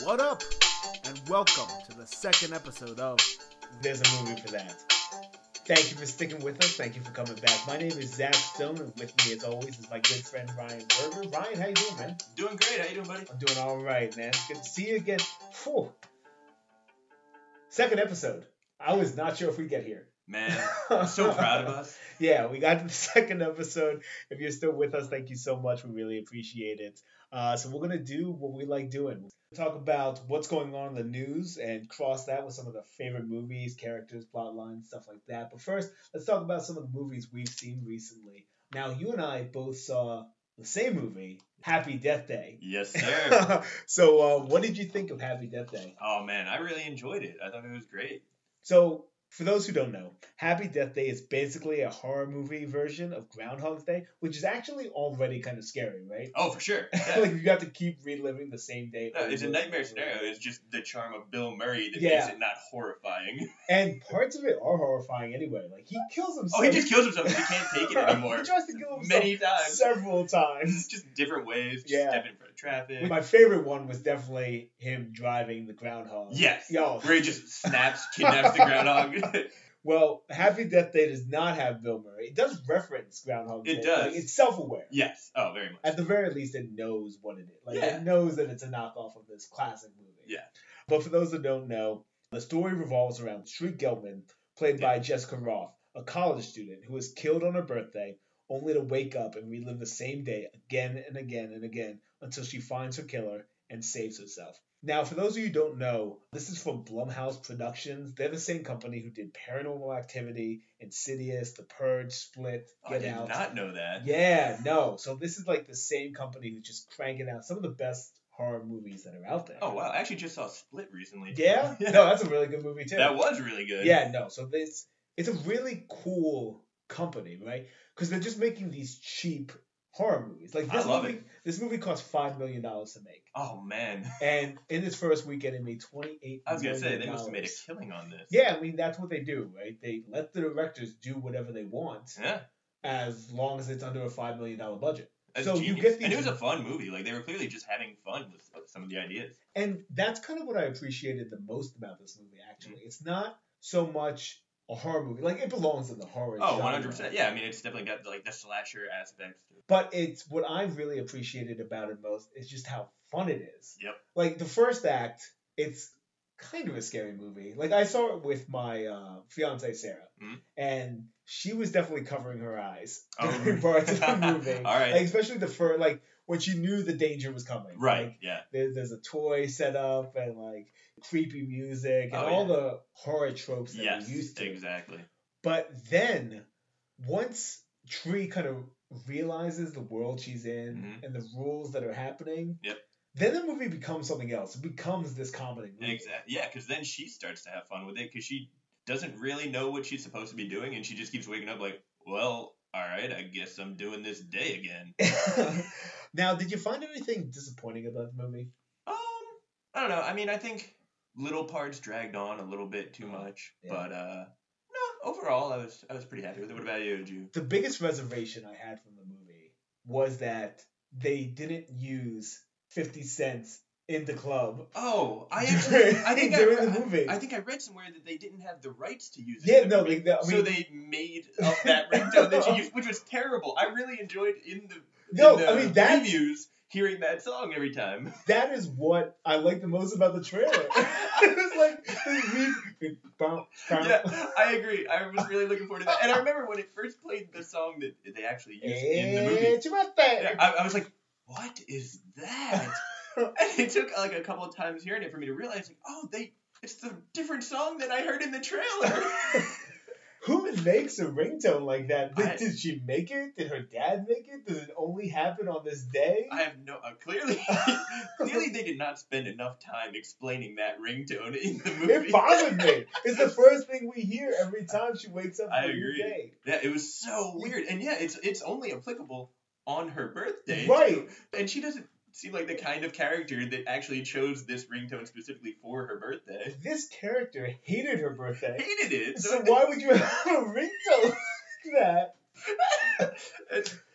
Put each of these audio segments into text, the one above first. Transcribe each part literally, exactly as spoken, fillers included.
What up? And welcome to the second episode of There's a Movie for That. Thank you for sticking with us. Thank you for coming back. My name is Zach Stone, and with me, as always, is my good friend Ryan Berger. Ryan, how you doing, man? Doing great. How you doing, buddy? I'm doing all right, man. Good to see you again. Whew. Second episode. I was not sure if we'd get here. Man, I'm so proud of us. Yeah, we got to the second episode. If you're still with us, thank you so much. We really appreciate it. Uh, so we're going to do what we like doing. We'll talk about what's going on in the news and cross that with some of the favorite movies, characters, plot lines, stuff like that. But first, let's talk about some of the movies we've seen recently. Now, you and I both saw the same movie, Happy Death Day. Yes, sir. So uh, what did you think of Happy Death Day? Oh, man, I really enjoyed it. I thought it was great. So, for those who don't know, Happy Death Day is basically a horror movie version of Groundhog's Day, which is actually already kind of scary, right? Oh, for sure. Yeah. Like, you have to keep reliving the same day. No, it's a nightmare scenario. It's just the charm of Bill Murray that Yeah. makes it not horrifying. And parts of it are horrifying anyway. Like, he kills himself. Oh, he just kills himself because he can't take it anymore. He tries to kill himself Many times. several times. Just different ways. Just Yeah. step in front of traffic. My favorite one was definitely him driving the groundhog. Yes. Yo. Where he just snaps, kidnaps the groundhog. Well, Happy Death Day does not have Bill Murray. It does reference Groundhog Day. It does. Like, it's self-aware. Yes. Oh, very much. At the very least, it knows what it is. Like, Yeah. it knows that it's a knockoff of this classic movie. Yeah. But for those that don't know, the story revolves around Shriek Gelman, played Yeah. by Jessica Roth, a college student who is killed on her birthday, only to wake up and relive the same day again and again and again until she finds her killer and saves herself. Now, for those of you who don't know, this is from Blumhouse Productions. They're the same company who did Paranormal Activity, Insidious, The Purge, Split, Oh, I Get did Out. not know that. Yeah, no. So this is like the same company who's just cranking out some of the best horror movies that are out there. Oh, wow. I actually just saw Split recently. Yeah? Yeah. No, that's a really good movie too. That was really good. Yeah, no. So this it's a really cool company, right? Because they're just making these cheap horror movies. Like this I love movie, it. this movie cost five million dollars to make, Oh, man. and in its first weekend, it made twenty eight. I was going to say, they must have made a killing on this. Yeah, I mean that's what they do, right? They let the directors do whatever they want, Yeah. as long as it's under a five million dollar budget. That's So you genius. get these- And it was a fun movie. Like, they were clearly just having fun with some of the ideas. And that's kind of what I appreciated the most about this movie, actually. It's not so much a horror movie. Like, it belongs in the horror Oh, genre. one hundred percent. Yeah, I mean, it's definitely got, like, the slasher aspects to it. But it's what I really appreciated about it most is just how fun it is. Yep. Like, the first act, it's kind of a scary movie. Like, I saw it with my uh, fiance Sarah, Mhm. and she was definitely covering her eyes Oh. during parts of the movie. All right. Like, especially the first, like, when she knew the danger was coming. Right, Like, yeah. There's, there's a toy set up and like creepy music and Oh, all yeah. the horror tropes that Yes, we're used to. exactly. But then once Tree kind of realizes the world she's in Mhm. and the rules that are happening, Yep. then the movie becomes something else. It becomes this comedy movie. Exactly. Yeah, because then she starts to have fun with it because she doesn't really know what she's supposed to be doing, and she just keeps waking up like, well, all right, I guess I'm doing this day again. Now, did you find anything disappointing about the movie? Um, I don't know. I mean, I think little parts dragged on a little bit too much, Yeah. but uh, no, overall, I was I was pretty happy with it. What about you, Ju? The biggest reservation I had from the movie was that they didn't use fifty cents in the club. Oh, I During- actually, I think I, during re- the movie. I, I think I read somewhere that they didn't have the rights to use it. Yeah, in the no, movie. they- they- I so mean- they made up that ringtone that she used, which was terrible. I really enjoyed in the No, in the I mean, that's- previews hearing that song every time. That is what I like the most about the trailer. It was like the music. Bum, bum. Yeah, I agree. I was really looking forward to that. And I remember when it first played the song that they actually used in the movie. It's your birthday. Yeah, I, I was like, what is that? And it took like a couple of times hearing it for me to realize, like, oh, they it's the different song that I heard in the trailer. Who makes a ringtone like that? Did, I- did she make it? Did her dad make it? Did it only happen on this day? I have no uh, clearly clearly they did not spend enough time explaining that ringtone in the movie. It bothered me. It's the first thing we hear every time she wakes up I for a new agree. day. Yeah, it was so weird. And yeah, it's it's only applicable on her birthday. Right. And she doesn't seem like the kind of character that actually chose this ringtone specifically for her birthday. This character hated her birthday. Hated it. So why would you have a ringtone like that? It's-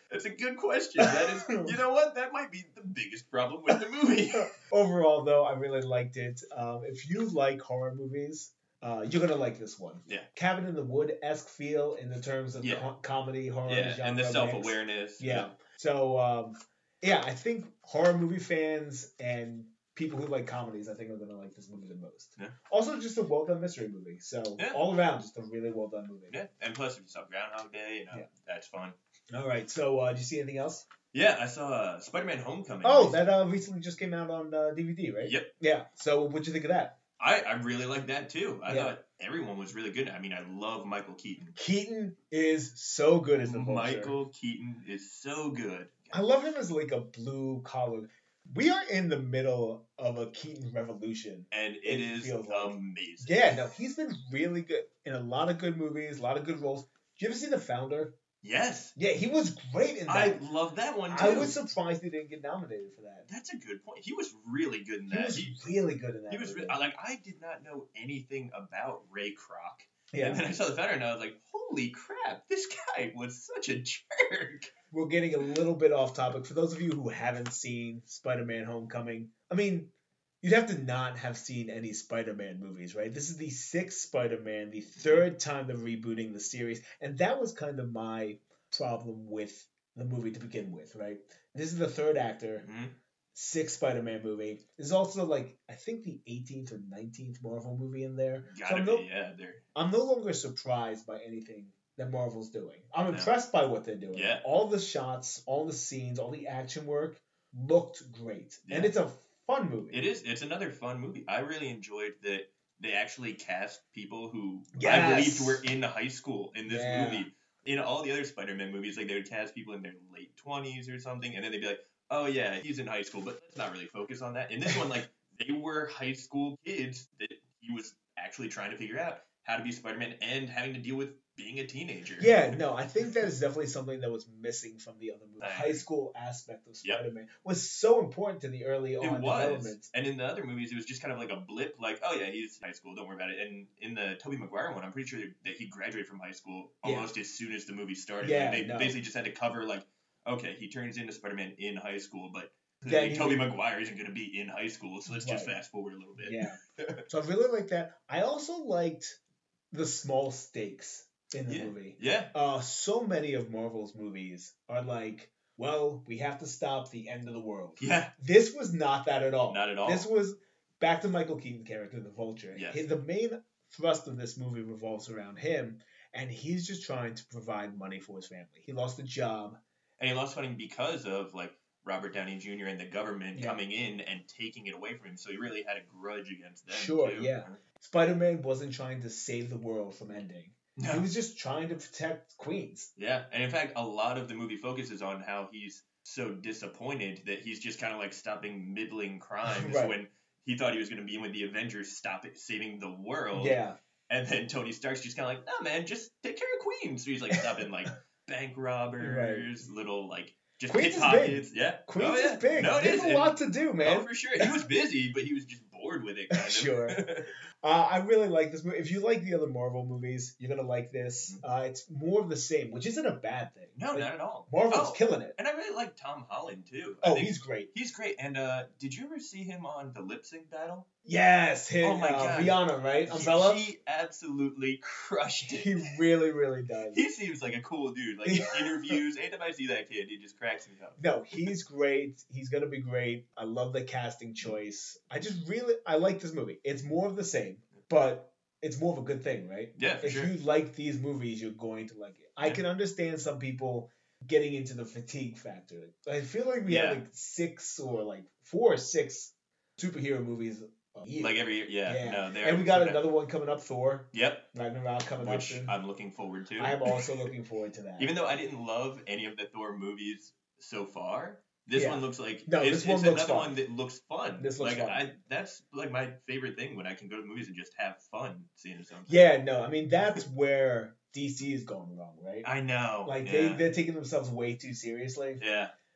That's a good question. That is, you know what? That might be the biggest problem with the movie. Overall, though, I really liked it. Um, if you like horror movies, uh, you're gonna like this one. Yeah. Cabin in the Wood esque feel in the terms of Yeah. co- comedy, horror, Yeah, genre and the mix. self-awareness. Yeah. So, um, yeah, I think horror movie fans and people who like comedies, I think, are gonna like this movie the most. Yeah. Also, just a well done mystery movie. So Yeah. all around, just a really well done movie. Yeah, and plus if you saw Groundhog Day, you know, Yeah. that's fun. All right. So, uh, did you see anything else? Yeah, I saw uh, Spider-Man Homecoming. Oh, that uh, recently just came out on uh, D V D, right? Yep. Yeah. So, what'd you think of that? I, I really like that too. I Yeah. thought everyone was really good. I mean, I love Michael Keaton. Keaton is so good as the Vulture. Michael Keaton is so good. I love him as like a blue collar. We are in the middle of a Keaton revolution. And it, It is feels like- amazing. Yeah, no, he's been really good in a lot of good movies, a lot of good roles. Did you ever see The Founder? Yes. Yeah, he was great in that. I love that one too. I was surprised he didn't get nominated for that. That's a good point. He was really good in He that. was He, really good in that. he was movie. re- I- like I did not know anything about Ray Kroc. yeah. And then I saw the founder and I was like, holy crap, this guy was such a jerk. We're getting a little bit off topic. For those of you who haven't seen Spider-Man Homecoming, I mean, you'd have to not have seen any Spider-Man movies, right? This is the sixth Spider-Man, the third time they're rebooting the series, and that was kind of my problem with the movie to begin with, right? This is the third actor, Mhm. sixth Spider-Man movie. There's also like I think the eighteenth or nineteenth Marvel movie in there. So Gotta I'm be, no, yeah. They're, I'm no longer surprised by anything that Marvel's doing. I'm No. impressed by what they're doing. Yeah. All the shots, all the scenes, all the action work looked great. And Yeah. it's a fun movie. it is. It's another fun movie. I really enjoyed that they actually cast people who I Yes. believed were in high school in this Yeah. movie. In all the other Spider-Man movies, like they would cast people in their late twenties or something, and then they'd be like, "Oh yeah, he's in high school," but let's not really focus on that. In this one, like they were high school kids that he was actually trying to figure out how to be Spider-Man and having to deal with being a teenager. Yeah, no, I think that is definitely something that was missing from the other movie. The I high agree. school aspect of Yep. Spider-Man was so important to the early It on was, development. and in the other movies, it was just kind of like a blip, like, oh yeah, he's high school, don't worry about it. And in the Tobey Maguire one, I'm pretty sure that he graduated from high school Yeah. almost as soon as the movie started. Yeah, Like, they no. basically just had to cover like, okay, he turns into Spider-Man in high school, but Then like, he- Tobey Maguire isn't going to be in high school, so let's just Right. fast forward a little bit. Yeah. So I really like that. I also liked the small stakes in the Yeah. movie. Yeah, Uh, so many of Marvel's movies are like, well, we have to stop the end of the world. yeah, This was not that at all. not at all. This was back to Michael Keaton's character, the Vulture. Yes. His- the main thrust of this movie revolves around him, and he's just trying to provide money for his family. He lost a job. And he lost funding because of like Robert Downey Junior and the government Yeah. coming in and taking it away from him, so he really had a grudge against them. Sure, too. yeah. Spider-Man wasn't trying to save the world from ending. No. He was just trying to protect Queens. Yeah, and in fact, a lot of the movie focuses on how he's so disappointed that he's just kind of like stopping middling crimes Right. when he thought he was going to be in with the Avengers, stop it, saving the world. Yeah. And then Tony Stark's just kind of like, no, man, just take care of Queens. So he's like stopping like bank robbers, little like just Queens is pickpockets. Yeah, Queens oh, yeah. is big. No, it There's is. a And- lot to do, man. Oh, for sure. He was busy, but he was just bored with it. Kind of. Sure. Uh, I really like this movie. If you like the other Marvel movies, you're gonna like this. Uh, it's more of the same, which isn't a bad thing. no, Like, not at all. Marvel's Oh, killing it. and I really like Tom Holland too. I Oh, think he's great. he's great. And uh, did you ever see him on the lip sync battle? Yes, him, Oh my uh, God. Rihanna, right? He- Umbrella. He, absolutely crushed it. He really, really does. He seems like a cool dude. Like in interviews, anytime I see that kid, he just cracks me up. No, he's great. He's gonna be great. I love the casting choice. I just really, I like this movie. It's more of the same, but it's more of a good thing, right? Yeah, for If sure. you like these movies, you're going to like it. I Yeah. can understand some people getting into the fatigue factor. I feel like we Yeah. have like six or like four or six superhero movies a year. Like every yeah, Yeah. no, they're and we got another one coming up, Thor Yep, Ragnarok coming up which soon. I'm looking forward to. I am also looking forward to that. Even though I didn't love any of the Thor movies so far, this Yeah. one looks like No, it's, this one it's looks another fun. one that looks fun. This looks like fun. I that's like my favorite thing when I can go to the movies and just have fun seeing something. Yeah, no, I mean that's where D C is going wrong, right? I know. Like yeah. they they're taking themselves way too seriously. yeah.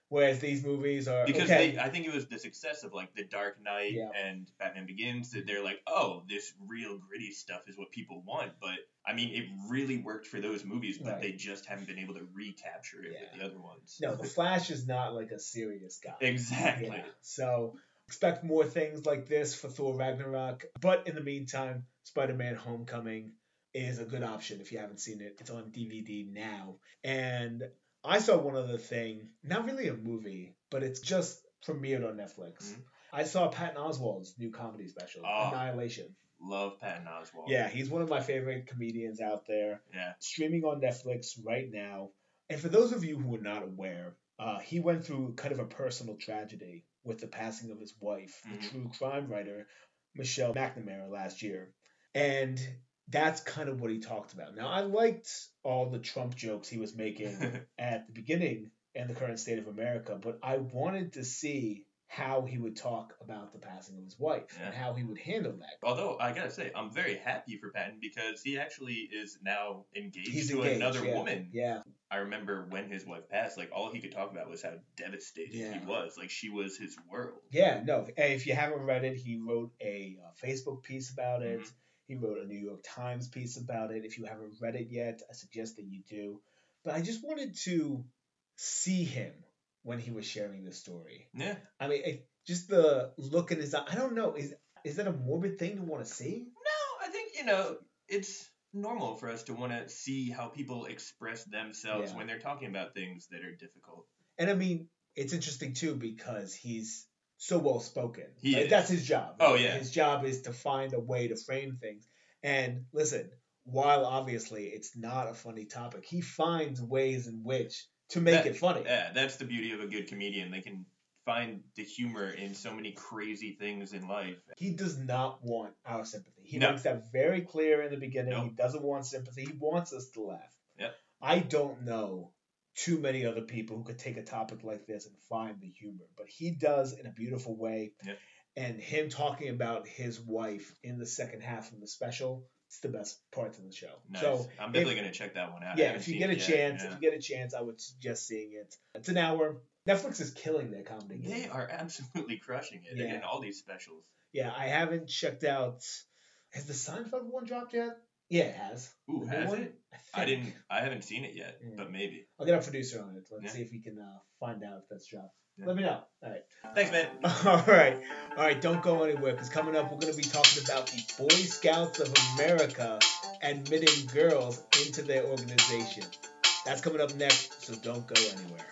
Whereas these movies are Because okay. they, I think it was the success of like The Dark Knight Yeah. and Batman Begins that they're like, oh, this real gritty stuff is what people want. But I mean, it really worked for those movies, but Right. they just haven't been able to recapture it Yeah. with the other ones. No, the Flash is not like a serious guy. Exactly. Yeah. So expect more things like this for Thor Ragnarok. But in the meantime, Spider-Man Homecoming is a good option if you haven't seen it. It's on D V D now. And I saw one other thing, not really a movie, but it's just premiered on Netflix. Mhm. I saw Patton Oswalt's new comedy special, Oh. Annihilation. Love Patton Oswalt. Yeah, he's one of my favorite comedians out there. Yeah. Streaming on Netflix right now. And for those of you who are not aware, uh, he went through kind of a personal tragedy with the passing of his wife, Mhm. the true crime writer, Michelle McNamara, last year. And that's kind of what he talked about. Now, I liked all the Trump jokes he was making at the beginning and the current state of America, but I wanted to see how he would talk about the passing of his wife Yeah. and how he would handle that. Although I gotta say, I'm very happy for Patton because he actually is now engaged He's to engaged, another yeah. woman. Yeah. I remember when his wife passed, like all he could talk about was how devastated Yeah. he was. Like she was his world. Yeah, no. And if you haven't read it, he wrote a uh, Facebook piece about it. Mhm. He wrote a New York Times piece about it. If you haven't read it yet, I suggest that you do. But I just wanted to see him when he was sharing this story. Yeah. I mean, it, just the look in his eye. I don't know. Is is that a morbid thing to want to see? No, I think, you know, it's normal for us to want to see how people express themselves Yeah. when they're talking about things that are difficult. And I mean, it's interesting too because he's so well spoken. He Like, is. That's his job. Oh, yeah. His job is to find a way to frame things. And listen, while obviously it's not a funny topic, he finds ways in which to make That- it funny. Yeah, that's the beauty of a good comedian. They can find the humor in so many crazy things in life. He does not want our sympathy. He No. makes that very clear in the beginning. No. He doesn't want sympathy. He wants us to laugh. Yep. I don't know too many other people who could take a topic like this and find the humor, but he does in a beautiful way. Yep. And him talking about his wife in the second half of the special, it's the best parts of the show. Nice. So I'm definitely if- going to check that one out. I yeah, haven't if you seen get a it yet. chance, Yeah. if you get a chance, I would suggest seeing it. It's an hour. Netflix is killing their comedy. They game. are absolutely crushing it. They're Yeah. getting all these specials. Yeah, I haven't checked out. Has the Seinfeld one dropped yet? Yeah, it has. Ooh, The new has one? it? I, I think. didn't. I haven't seen it yet, Mm. but maybe. I'll get a producer on it. Let's Yeah. see if we can uh, find out if that's dropped. Yeah. Let me know. All right. Thanks, man. All right. All right. Don't go anywhere because coming up, we're going to be talking about the Boy Scouts of America admitting girls into their organization. That's coming up next, so don't go anywhere.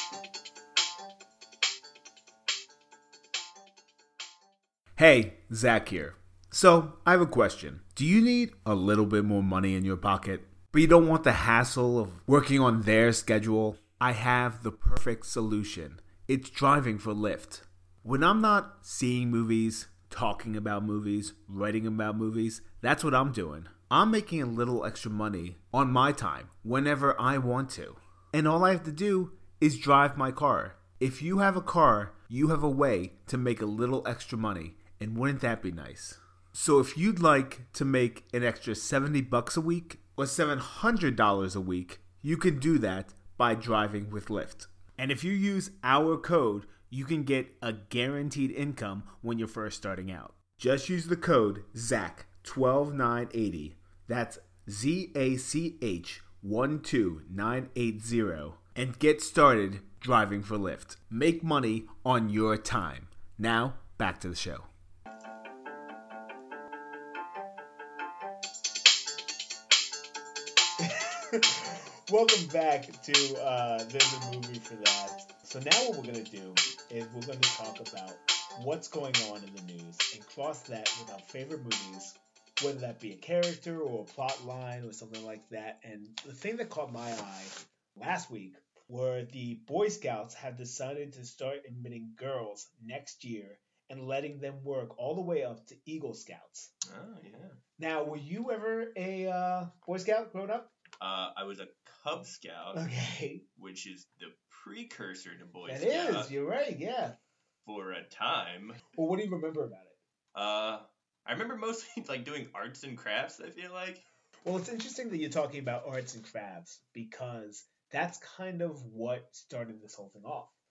Hey, Zach here. So, I have a question. Do you need a little bit more money in your pocket, but you don't want the hassle of working on their schedule? I have the perfect solution. It's driving for Lyft. When I'm not seeing movies, talking about movies, writing about movies, that's what I'm doing. I'm making a little extra money on my time whenever I want to. And all I have to do is drive my car. If you have a car, you have a way to make a little extra money. And wouldn't that be nice? So if you'd like to make an extra seventy bucks a week or seven hundred dollars a week, you can do that by driving with Lyft. And if you use our code, you can get a guaranteed income when you're first starting out. Just use the code Z A C one two nine eight zero. That's Z A C H one two nine eight zero. And get started driving for Lyft. Make money on your time. Now, back to the show. Welcome back to uh, There's a Movie for That. So now what we're going to do is we're going to talk about what's going on in the news and cross that with our favorite movies, whether that be a character or a plot line or something like that. And the thing that caught my eye last week were the Boy Scouts have decided to start admitting girls next year and letting them work all the way up to Eagle Scouts. Oh yeah. Now, were you ever a uh, Boy Scout growing up? Uh, I was a Cub Scout, Okay. which is the precursor to Boy That Scout is, you're right, yeah. for a time. Well, what do you remember about it? Uh, I remember mostly like doing arts and crafts. I feel like. Well, it's interesting that you're talking about arts and crafts because that's kind of what started this whole thing off.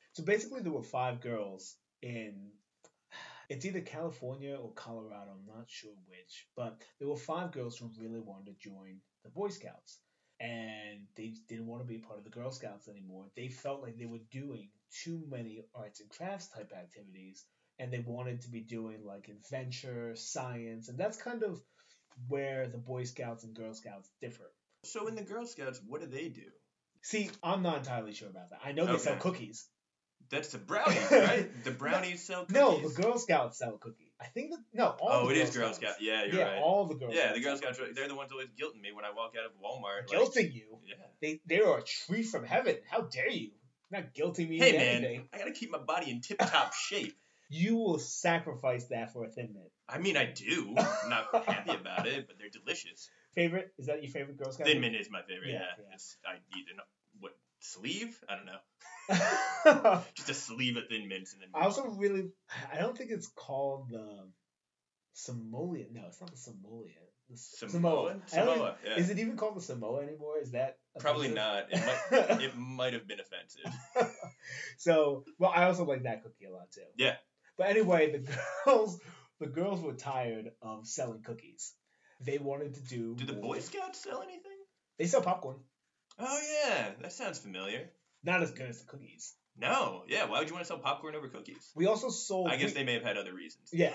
So basically, there were five girls in. It's either California or Colorado. I'm not sure which, but there were five girls who really wanted to join the Boy Scouts, and they didn't want to be a part of the Girl Scouts anymore. They felt like they were doing too many arts and crafts type activities, and they wanted to be doing like adventure, science, and that's kind of where the Boy Scouts and Girl Scouts differ. So in the Girl Scouts, what do they do? See, I'm not entirely sure about that. I know they Okay. sell cookies. That's the brownies, right? The brownies sell cookies. No, the Girl Scouts sell cookies. I think that no, all Oh, the it Girl is Girl Scouts. Scout. Yeah, you're yeah, right. all the Girl Yeah, Scouts. the Girl sell Scouts, they're the ones always guilting me when I walk out of Walmart. cookies. Like, Guilting you. yeah. They they are a treat from heaven. How dare you? You're not guilting me Hey, in man, anything. I gotta keep my body in tip-top shape. You will sacrifice that for a Thin Mint. I mean, I do. I'm not happy about it, but they're delicious. Favorite? Is that your favorite Girl Scout? Thin Mint is my favorite, Yeah, yeah. yeah. It's, I eat an, what, sleeve? I don't know. I Just a sleeve of Thin Mints and then... also really. I don't think it's called the Samoan. No, it's not the Samoan. The S- Samoa? I don't Samoa, even- yeah. Is it even called the Samoa anymore? Is that Probably offensive? not. It might, it might have been offensive. So, well, I also like that cookie a lot too. Yeah. But anyway, the girls, the girls were tired of selling cookies. They wanted to do. Do the more- Boy Scouts sell anything? They sell popcorn. Oh, yeah. That sounds familiar. Not as good as the cookies. No. Yeah, why would you want to sell popcorn over cookies? We also sold. I guess wheat- they may have had other reasons. Yeah.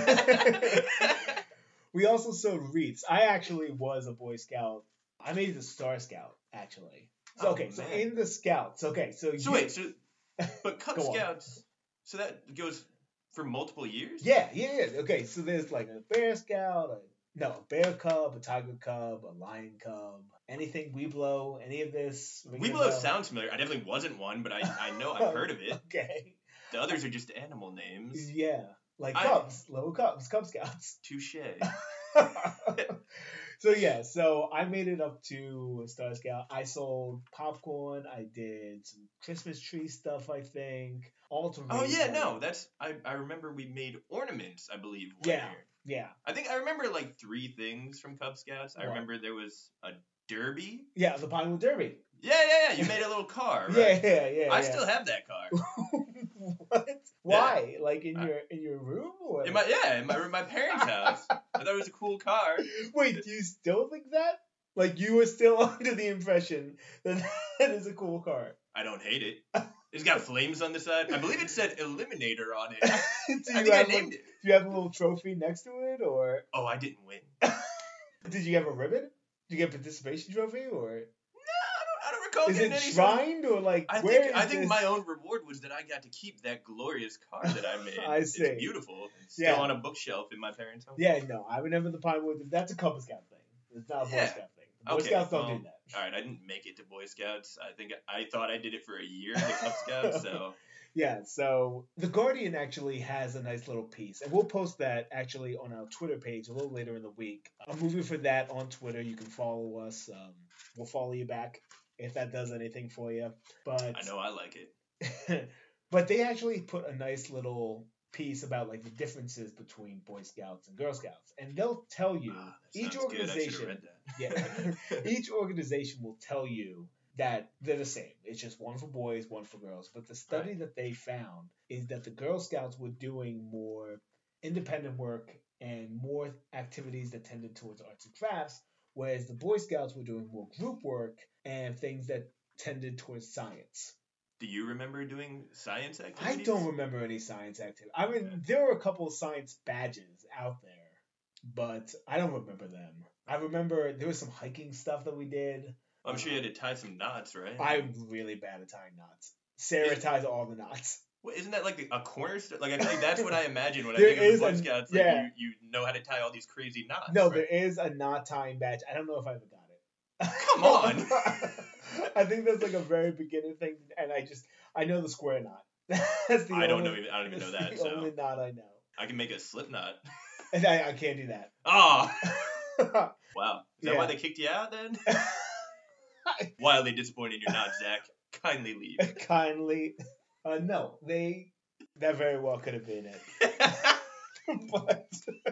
We also sold wreaths. I actually was a Boy Scout. I made it a Star Scout, actually. So, Oh, okay, so man. in the Scouts, okay, so So you, wait, so but Cub Go on. Scouts, so that goes for multiple years? yeah, yeah, yeah. Okay, so there's like a Bear Scout, a, no, a Bear Cub, a Tiger Cub, a Lion Cub, anything Weeblo, any of this. ring a Weeblo bell? sounds familiar. I definitely wasn't one, but I, I know I've heard of it. Okay. The others are just animal names. Yeah, like I- Cubs, little Cubs, Cub Scouts. Touche. So yeah, so I made it up to a Star Scout. I sold popcorn. I did some Christmas tree stuff. I think all to Oh raise yeah, money. no, that's I, I remember we made ornaments, I believe, one Yeah. year. Yeah, I think I remember like three things from Cub Scouts. I What? remember there was a derby. yeah, the Pinewood Derby. Yeah, yeah, yeah. You made a little car, right? Yeah, yeah, yeah. I yeah. still have that car. What? Why? Like in I- your in your room or? In my yeah, in my my parents' house. I thought it was a cool car. Wait, do you still think that? Like you were still under the impression that that is a cool car? I don't hate it. It's got flames on the side. I believe it said Eliminator on it. do I you think I have named like, it. do you have a little trophy next to it, or Oh, I didn't win. did you have a ribbon? Did you get a participation trophy, or I don't, I don't recall is getting it any sort of- shrined, or like I where think is I think this? my own reward was that I got to keep that glorious car that I made. I see. It's beautiful. It's still Yeah. on a bookshelf in my parents' home. Yeah, no, I remember the Pinewood. That's a Cub Scout thing. It's not a Boy Yeah. Scout thing. The Boy Okay, Scouts don't well, do that. All right, I didn't make it to Boy Scouts. I think I thought I did it for a year, the Cub Scouts. So Yeah, so The Guardian actually has a nice little piece, and we'll post that actually on our Twitter page a little later in the week. I'm moving for that on Twitter. You can follow us. Um, we'll follow you back if that does anything for you. But I know I like it. but they actually put a nice little piece about like the differences between Boy Scouts and Girl Scouts, and they'll tell you Ah, that each sounds good. I should have organization. read that. Yeah, each organization will tell you that they're the same. It's just one for boys, one for girls. But the study that they found is that the Girl Scouts were doing more independent work and more activities that tended towards arts and crafts, whereas the Boy Scouts were doing more group work and things that tended towards science. Do you remember doing science I activities? don't remember any science activity. I mean, there were a couple of science badges out there, but I don't remember them. I remember there was some hiking stuff that we did. I'm sure you had to tie some knots, right? I'm really bad at tying knots. Sarah Is- ties all the knots. Well, isn't that like a cornerstone? Like I think that's what I imagine when I There think of the is Boy a- Scouts. Like yeah. you, you know how to tie all these crazy knots. No, right? there is a knot tying badge. I don't know if I ever got it. Come on. I think that's like a very beginner thing, and I just I know the square knot. That's the I don't only, know. Even, I don't even know that's that. the So only knot I know, I can make a slip knot. and I, I can't do that. Oh, wow. Is that Yeah. why they kicked you out then? Wildly disappointed you're not, Zach. Kindly leave. Kindly, uh, no, they that very well could have been it, but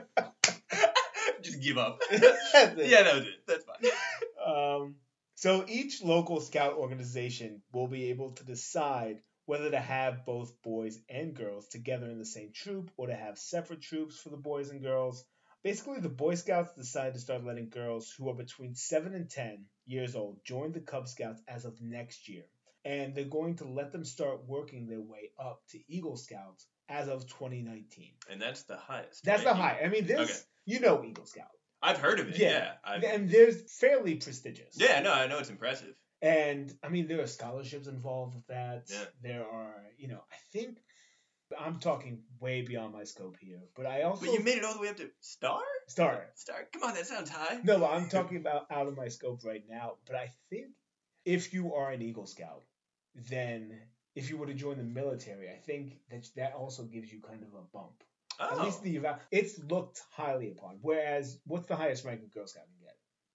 Just give up. that's it. Yeah, that was it. That's fine. Um, so each local scout organization will be able to decide whether to have both boys and girls together in the same troop or to have separate troops for the boys and girls. Basically, the Boy Scouts decided to start letting girls who are between seven and ten years old join the Cub Scouts as of next year. And they're going to let them start working their way up to Eagle Scouts as of twenty nineteen. And that's the highest. That's right? the high. I mean, this, Okay. you know Eagle Scout. I've heard of it. Yeah. Yeah. I've- And they're fairly prestigious. yeah, no, I know it's impressive. And I mean, there are scholarships involved with that. Yeah. There are, you know, I think I'm talking way beyond my scope here, but I also But you made it all the way up to star? star. Star? Come on, that sounds high. No, but I'm talking about out of my scope right now. But I think if you are an Eagle Scout, then if you were to join the military, I think that that also gives you kind of a bump. Oh. At least the eva- it's looked highly upon. Whereas, what's the highest rank a Girl Scout can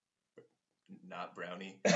Not brownie. get?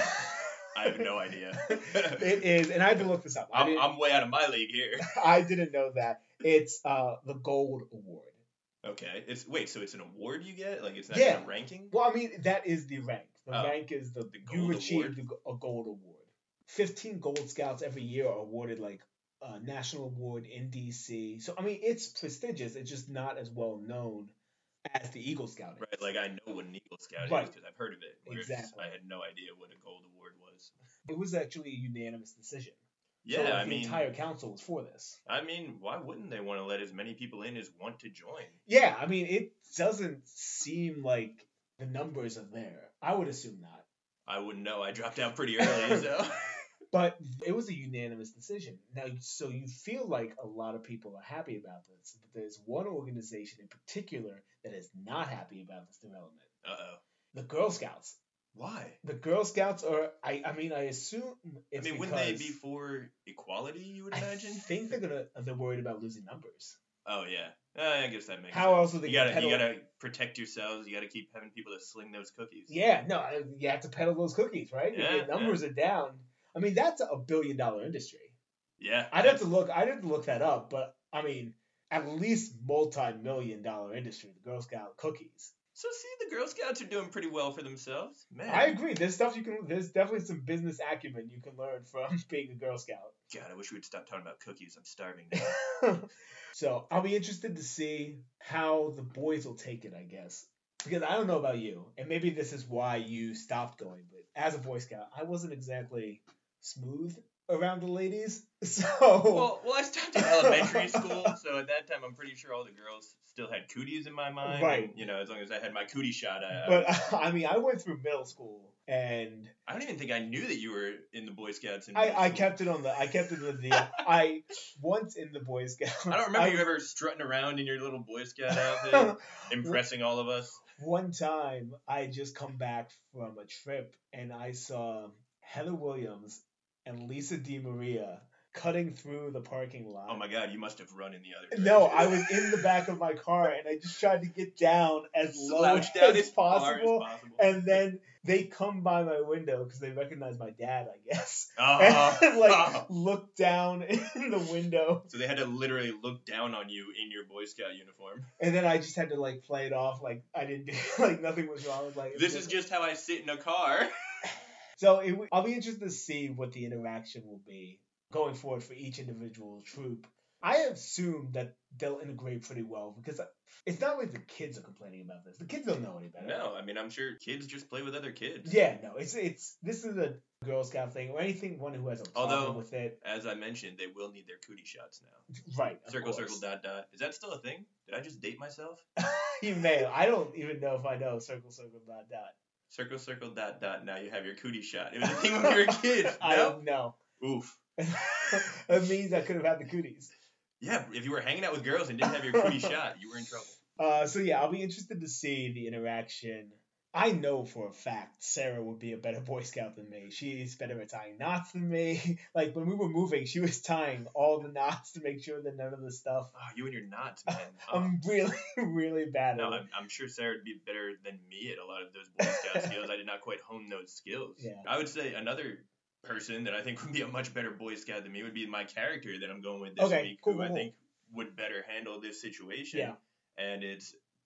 I have no idea. It is, and I had to look this up. I I'm, didn't, I'm way out of my league here. I didn't know that. It's uh, the Gold Award. Okay. It's wait, so it's an award you get? Like it's not Yeah. just a ranking? Well, I mean, that is the rank. The Oh, rank is the, the you Gold achieved a a Gold Award. Fifteen Gold Scouts every year are awarded like a national award in D C. So I mean, it's prestigious. It's just not as well known as the Eagle Scout is. Right, like I know what an Eagle Scout Right. is because I've heard of it. whereas Exactly. I had no idea what a gold award was. It was actually a unanimous decision. Yeah, so, like, I the mean, entire council was for this. I mean, why wouldn't they want to let as many people in as want to join? Yeah, I mean, it doesn't seem like the numbers are there. I would assume not. I wouldn't know. I dropped out pretty early, so. But it was a unanimous decision. Now, so you feel like a lot of people are happy about this, but there's one organization in particular that is not happy about this development. Uh oh. The Girl Scouts. Why? The Girl Scouts are, I, I mean, I assume it's I mean, wouldn't they because be for equality? You would I imagine. think they're gonna, they're worried about losing numbers. Oh yeah. Uh, I guess that makes How sense. else are they You gonna gotta, you peddle- gotta protect yourselves. You gotta keep having people to sling those cookies. Yeah, no, I- you have to peddle those cookies, right? If Yeah, your numbers are down. I mean, that's a billion dollar industry. Yeah. I'd have to look. I'd have to look that up, but I mean, at least multi-million dollar industry. The Girl Scout cookies. So see, the Girl Scouts are doing pretty well for themselves, man. I agree. There's stuff you can. There's definitely some business acumen you can learn from being a Girl Scout. God, I wish we'd stop talking about cookies. I'm starving now. So I'll be interested to see how the boys will take it. I guess because I don't know about you, and maybe this is why you stopped going. But as a Boy Scout, I wasn't exactly smooth around the ladies. So well, well, I stopped in elementary school, so at that time, I'm pretty sure all the girls still had cooties in my mind. Right. And, you know, as long as I had my cootie shot, I. but I mean, I went through middle school, and I don't even think I knew that you were in the Boy Scouts. In I, middle I school. kept it on the. I kept it on the. I once in the Boy Scouts. I don't remember I- you ever strutting around in your little Boy Scout outfit, impressing all of us. One time, I had just come back from a trip, and I saw Heather Williams and Lisa DiMaria cutting through the parking lot. Oh my God, you must have run in the other direction. No, I was in the back of my car, and I just tried to get down as low Slouch down as as far as possible. possible. And then they come by my window because they recognize my dad, I guess. Oh. And like look down in the window, So they had to literally look down on you in your Boy Scout uniform. and then I just had to like play it off like I didn't do like nothing was wrong. Like This is just how I sit in a car. so. It, w- I'll be interested to see what the interaction will be going forward for each individual troop. I assume that they'll integrate pretty well because it's not like the kids are complaining about this. The kids don't know any better. No, I mean, I'm sure kids just play with other kids. Yeah, no, it's it's this is a Girl Scout thing or anything one who has a problem Although- with it. As I mentioned, they will need their cootie shots now. Right. of Circle, course. circle, dot, dot. Is that still a thing? Did I just date myself? You may. I don't even know if I know circle circle dot dot. Circle, circle, dot, dot. Now you have your cootie shot. It was a thing when we were kids. I No? don't know. Oof. That means I could have had the cooties. Yeah, if you were hanging out with girls and didn't have your cootie shot, you were in trouble. Uh, so yeah, I'll be interested to see the interaction. I know for a fact Sarah would be a better Boy Scout than me. She's better at tying knots than me. Like when we were moving, she was tying all the knots to make sure that none of the stuff. Oh, you and your knots, man. Oh. I'm really, really bad No, at it. I'm, I'm sure Sarah would be better than me at a lot of those Boy Scout skills. I did not quite hone those skills. Yeah. I would say another person that I think would be a much better Boy Scout than me would be my character that I'm going with this Okay, week, cool, who cool, I cool. think would better handle this situation. Yeah. And it's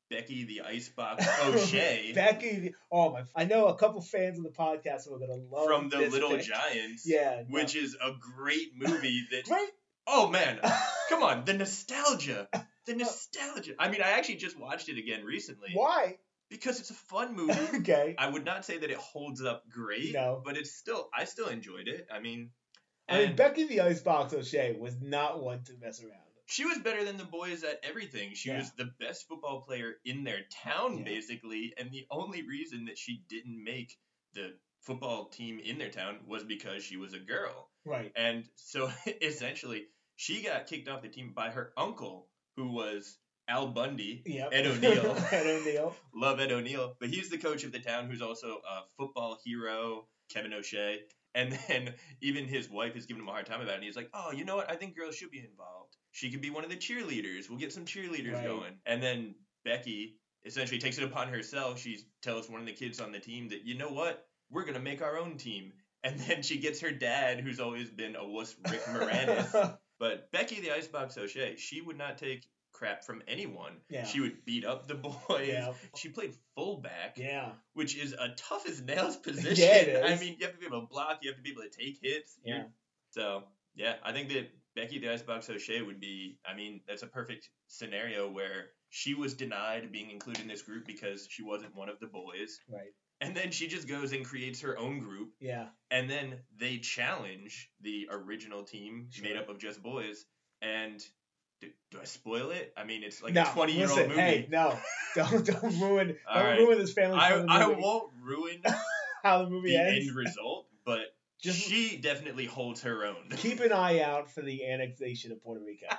Becky the Icebox O'Shea. Becky, the, oh my! I know a couple fans of the podcast who are gonna love from The this Little pick. Giants. Yeah, no. Which is a great movie. That Great. Oh man, come on, the nostalgia, the nostalgia. I mean, I actually just watched it again recently. Why? Because it's a fun movie. Okay. I would not say that it holds up great. No. But it's still, I still enjoyed it. I mean, I mean, and Becky the Icebox O'Shea was not one to mess around. she was better than the boys at everything. She Yeah. was the best football player in their town, Yeah. basically. And the only reason that she didn't make the football team in their town was because she was a girl. Right. And so essentially, she got kicked off the team by her uncle, who was Al Bundy, Yep. Ed O'Neill. Ed O'Neill. Love Ed O'Neill. But he's the coach of the town, who's also a football hero, Kevin O'Shea. And then even his wife is giving him a hard time about it. And he's like, oh, you know what? I think girls should be involved. She could be one of the cheerleaders. We'll get some cheerleaders Right. going. And then Becky essentially takes it upon herself. She tells one of the kids on the team that, you know what? We're going to make our own team. And then she gets her dad, who's always been a wuss, Rick Moranis. But Becky the Icebox O'Shea, she would not take crap from anyone. Yeah. She would beat up the boys. Yeah. She played fullback, Yeah. which is a tough as nails position. Yeah, it is. I mean, you have to be able to block. You have to be able to take hits. Yeah. You're- So, yeah, I think that Becky the Icebox O'Shea would be, I mean, that's a perfect scenario where she was denied being included in this group because she wasn't one of the boys. Right. And then she just goes and creates her own group. Yeah. And then they challenge the original team Sure. made up of just boys. And do, do I spoil it? I mean, it's like no, a twenty-year-old listen, movie. Hey, no, don't don't ruin All don't right. ruin this family. I, friendly I movie. won't ruin How the movie the ends. end result, but Just she definitely holds her own. keep an eye out for the annexation of Puerto Rico.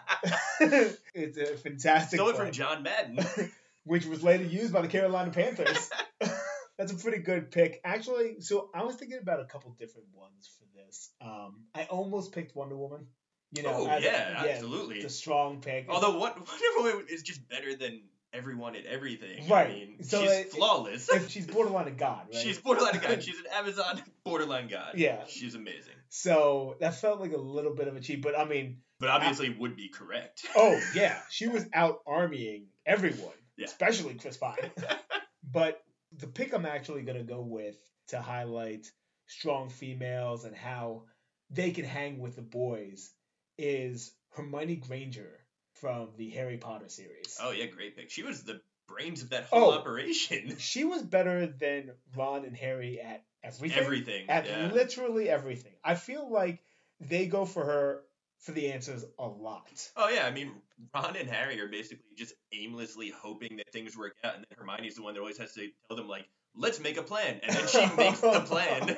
It's a fantastic. Stole it play, from John Madden. which was later used by the Carolina Panthers. That's a pretty good pick, actually. So I was thinking about a couple different ones for this. Um, I almost picked Wonder Woman. You know, Oh, as a- yeah, absolutely. the strong pick. Although what, Wonder Woman is just better than everyone at everything. Right. I mean, So she's it- flawless. if she's borderline a god, right? She's borderline god. She's an Amazon borderline god. Yeah. She's amazing. So that felt like a little bit of a cheat, but I mean, But obviously would be correct. oh yeah, she was out armying everyone, Yeah. especially Chris Pine. But the pick I'm actually gonna go with to highlight strong females and how they can hang with the boys is Hermione Granger from the Harry Potter series. Oh yeah, great pick. She was the brains of that whole Oh. operation. She was better than Ron and Harry at everything. Everything. At yeah. literally everything. I feel like they go for her for the answers a lot. Oh yeah, I mean, Ron and Harry are basically just aimlessly hoping that things work out, and then Hermione's the one that always has to tell them like, "Let's make a plan," and then she makes the plan.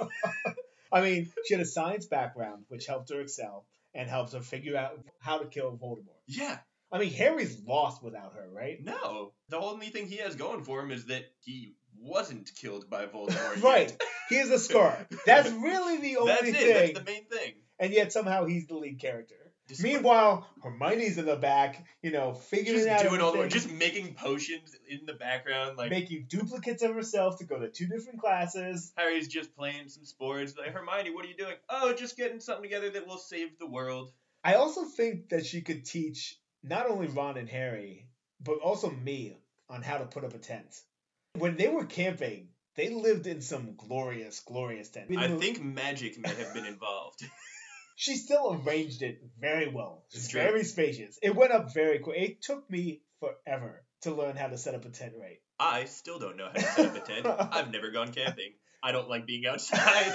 I mean, she had a science background, which helped her excel and helps her figure out how to kill Voldemort. Yeah. I mean, Harry's lost without her, right? No, the only thing he has going for him is that he wasn't killed by Voldemort. Right. Yet. He has a scar. That's really the only That's it. thing. That's the main thing. And yet somehow he's the lead character. Despite- Meanwhile, Hermione's in the back, you know, figuring just out doing all the work, everything, just making potions in the background. Like making duplicates of herself to go to two different classes. Harry's just playing some sports. Like Hermione, what are you doing? Oh, just getting something together that will save the world. I also think that she could teach not only Ron and Harry, but also me on how to put up a tent. When they were camping, they lived in some glorious, glorious tent. I think magic may have been involved. She still arranged it very well. It's It's true. very spacious. It went up very quick. It took me forever to learn how to set up a tent right. I still don't know how to set up a tent. I've never gone camping. I don't like being outside.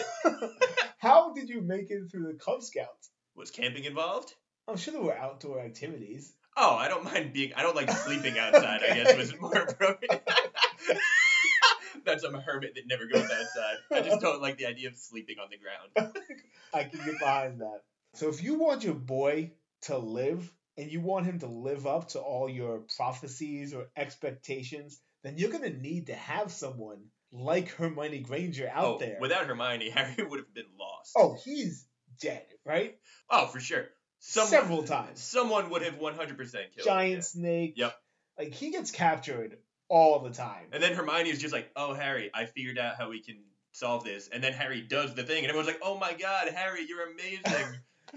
How did you make it through the Cub Scouts? Was camping involved? I'm sure there were outdoor activities. Oh, I don't mind being. I don't like sleeping outside. I guess was more appropriate. That's I'm a hermit that never goes outside. I just don't like the idea of sleeping on the ground. I can get behind that. So if you want your boy to live and you want him to live up to all your prophecies or expectations, then you're going to need to have someone like Hermione Granger out oh, there. Without Hermione, Harry would have been lost. Oh, he's dead, right? Oh, for sure. Someone, Several times. Someone would have one hundred percent killed Giant him. snake. Yep. Like, he gets captured all the time. And then Hermione is just like, oh, Harry, I figured out how we can solve this. And then Harry does the thing, and everyone's like, oh my god, Harry, you're amazing.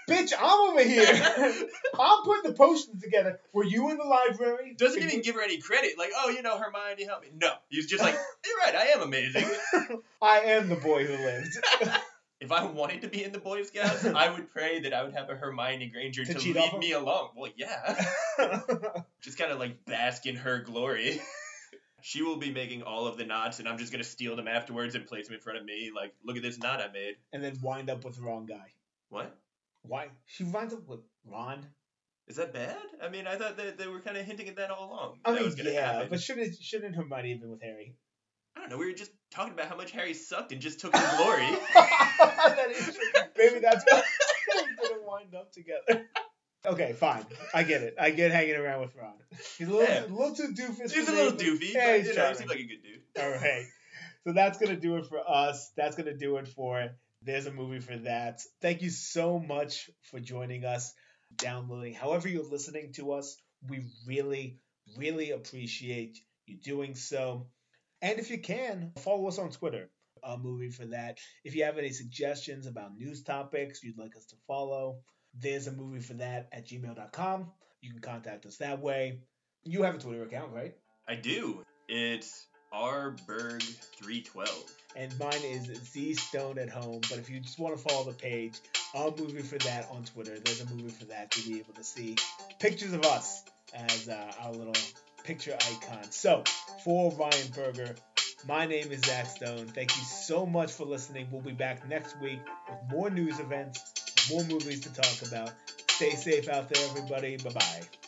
Bitch, I'm over here. I'm putting the posters together. Were you in the library? Doesn't Did even you- give her any credit. Like, oh, you know, Hermione helped me. No, he's just like, you're right, I am amazing. I am the boy who lived. If I wanted to be in the Boy Scouts, I would pray that I would have a Hermione Granger To to, cheat lead off of? me along. Well, yeah. Just kind of like bask in her glory. She will be making all of the knots, and I'm just going to steal them afterwards and place them in front of me. Like, look at this knot I made. And then wind up with the wrong guy. What? Why? She winds up with Ron. Is that bad? I mean, I thought that they were kind of hinting at that all along. I that mean, was gonna yeah, happen. but shouldn't shouldn't Hermione have been with Harry? I don't know. We were just talking about how much Harry sucked and just took his glory. That is true. Maybe that's why they didn't wind up together. Okay, fine. I get it. I get hanging around with Ron. He's a little, Yeah. a little too doofus. He's for a me, little but- doofy, Yeah, but he's you know, he charming. seems like a good dude. All right. So that's going to do it for us. That's going to do it for There's a Movie for That. Thank you so much for joining us, downloading. However you're listening to us, we really, really appreciate you doing so. And if you can, follow us on Twitter, A Movie for That. If you have any suggestions about news topics you'd like us to follow, There's a Movie for That at gmail dot com. You can contact us that way. You have a Twitter account, right? I do. It's R Berg three twelve. And mine is Z Stone at home. But if you just want to follow the page, A Movie for That on Twitter. There's a movie for that to be able to see pictures of us as uh, our little picture icon. So for Ryan Berger, my name is Zach Stone. Thank you so much for listening. We'll be back next week with more news events, more movies to talk about. Stay safe out there, everybody. Bye bye.